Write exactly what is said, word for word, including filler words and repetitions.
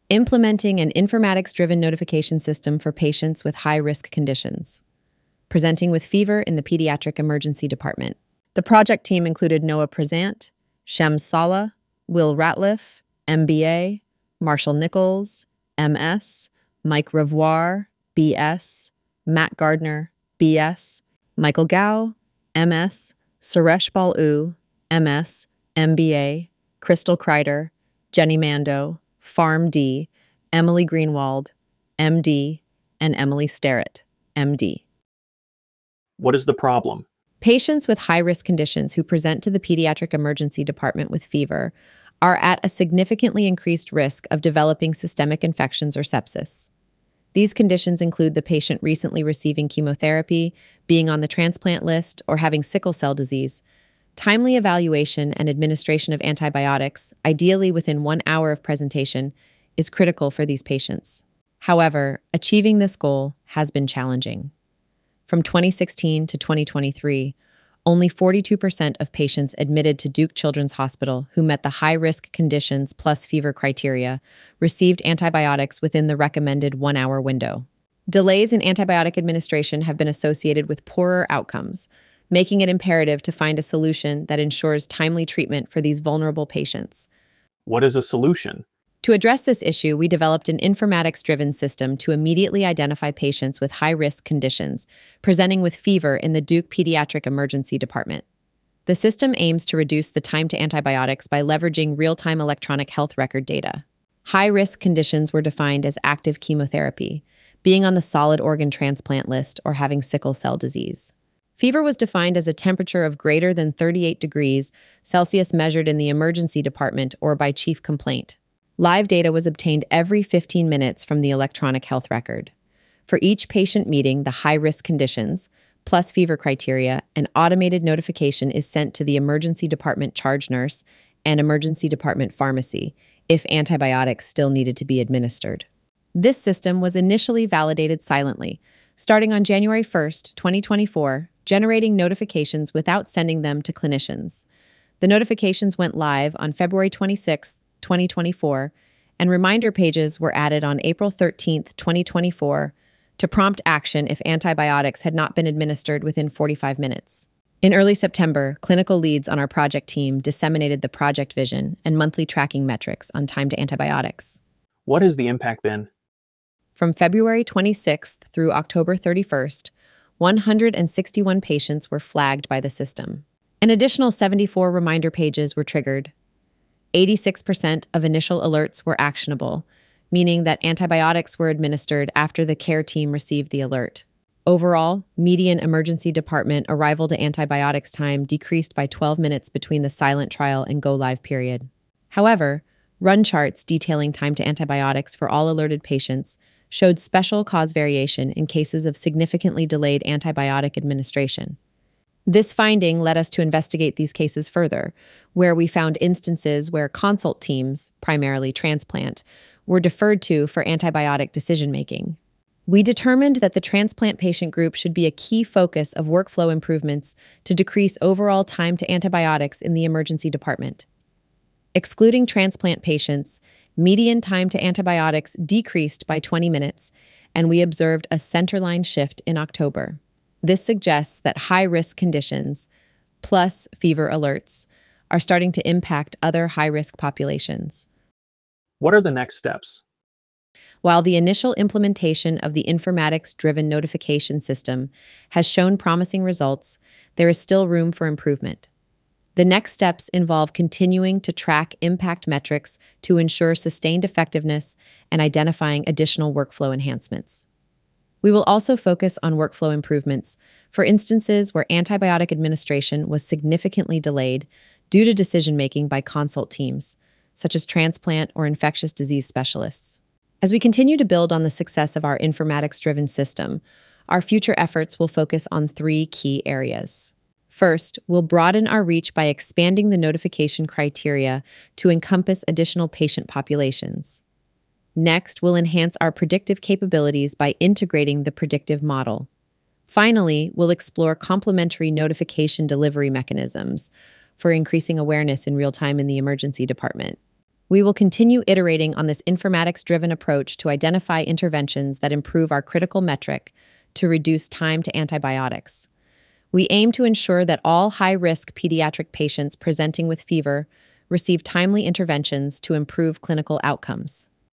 Implementing an informatics-driven notification system for patients with high-risk conditions. Presenting with fever in the pediatric emergency department. The project team included Noah Prezant, Shem Sala, Will Ratliff, M B A, Marshall Nichols, M S, Mike Revoir, B S, Matt Gardner, B S, Michael Gao, M S, Suresh Balu, M S, M B A, Crystal Kreider, Jenny Mando, Farm D, Emily Greenwald, M D, and Emily Starrett, M D. What is the problem? Patients with high-risk conditions who present to the pediatric emergency department with fever are at a significantly increased risk of developing systemic infections or sepsis. These conditions include the patient recently receiving chemotherapy, being on the transplant list, or having sickle cell disease. Timely evaluation and administration of antibiotics, ideally within one hour of presentation, is critical for these patients. However, achieving this goal has been challenging. From twenty sixteen to twenty twenty-three, only forty-two percent of patients admitted to Duke Children's Hospital who met the high-risk conditions plus fever criteria received antibiotics within the recommended one-hour window. Delays in antibiotic administration have been associated with poorer outcomes, making it imperative to find a solution that ensures timely treatment for these vulnerable patients. What is a solution? To address this issue, we developed an informatics-driven system to immediately identify patients with high-risk conditions presenting with fever in the Duke Pediatric Emergency Department. The system aims to reduce the time to antibiotics by leveraging real-time electronic health record data. High-risk conditions were defined as active chemotherapy, being on the solid organ transplant list, or having sickle cell disease. Fever was defined as a temperature of greater than thirty-eight degrees Celsius measured in the emergency department or by chief complaint. Live data was obtained every fifteen minutes from the electronic health record. For each patient meeting the high-risk conditions, plus fever criteria, an automated notification is sent to the emergency department charge nurse and emergency department pharmacy if antibiotics still needed to be administered. This system was initially validated silently, starting on January first, twenty twenty-four, generating notifications without sending them to clinicians. The notifications went live on February twenty-sixth, twenty twenty-four, and reminder pages were added on April thirteenth, twenty twenty-four, to prompt action if antibiotics had not been administered within forty-five minutes. In early September, clinical leads on our project team disseminated the project vision and monthly tracking metrics on time to antibiotics. What has the impact been? From February twenty-sixth through October thirty-first, one hundred sixty-one patients were flagged by the system. An additional seventy-four reminder pages were triggered. eighty-six percent of initial alerts were actionable, meaning that antibiotics were administered after the care team received the alert. Overall, median emergency department arrival to antibiotics time decreased by twelve minutes between the silent trial and go-live period. However, run charts detailing time to antibiotics for all alerted patients showed special cause variation in cases of significantly delayed antibiotic administration. This finding led us to investigate these cases further, where we found instances where consult teams, primarily transplant, were deferred to for antibiotic decision-making. We determined that the transplant patient group should be a key focus of workflow improvements to decrease overall time to antibiotics in the emergency department. Excluding transplant patients, median time to antibiotics decreased by twenty minutes, and we observed a centerline shift in October. This suggests that high-risk conditions, plus fever alerts, are starting to impact other high-risk populations. What are the next steps? While the initial implementation of the informatics-driven notification system has shown promising results, there is still room for improvement. The next steps involve continuing to track impact metrics to ensure sustained effectiveness and identifying additional workflow enhancements. We will also focus on workflow improvements for instances where antibiotic administration was significantly delayed due to decision-making by consult teams, such as transplant or infectious disease specialists. As we continue to build on the success of our informatics-driven system, our future efforts will focus on three key areas. First, we'll broaden our reach by expanding the notification criteria to encompass additional patient populations. Next, we'll enhance our predictive capabilities by integrating the predictive model. Finally, we'll explore complementary notification delivery mechanisms for increasing awareness in real time in the emergency department. We will continue iterating on this informatics-driven approach to identify interventions that improve our critical metric to reduce time to antibiotics. We aim to ensure that all high-risk pediatric patients presenting with fever receive timely interventions to improve clinical outcomes.